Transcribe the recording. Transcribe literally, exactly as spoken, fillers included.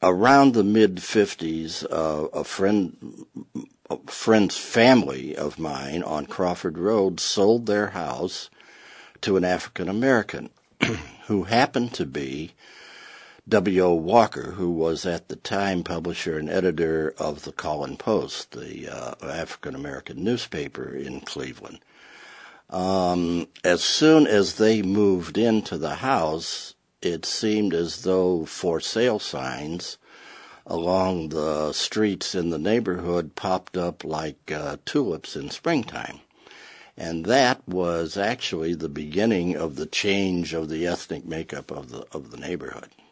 around the mid-fifties, uh, a friend, a friend's family of mine on Crawford Road sold their house to an African American who happened to be W O. Walker, who was at the time publisher and editor of the Call and Post, the uh, African American newspaper in Cleveland. Um, as soon as they moved into the house, it seemed as though for sale signs along the streets in the neighborhood popped up like uh, tulips in springtime. And that was actually the beginning of the change of the ethnic makeup of the of the neighborhood.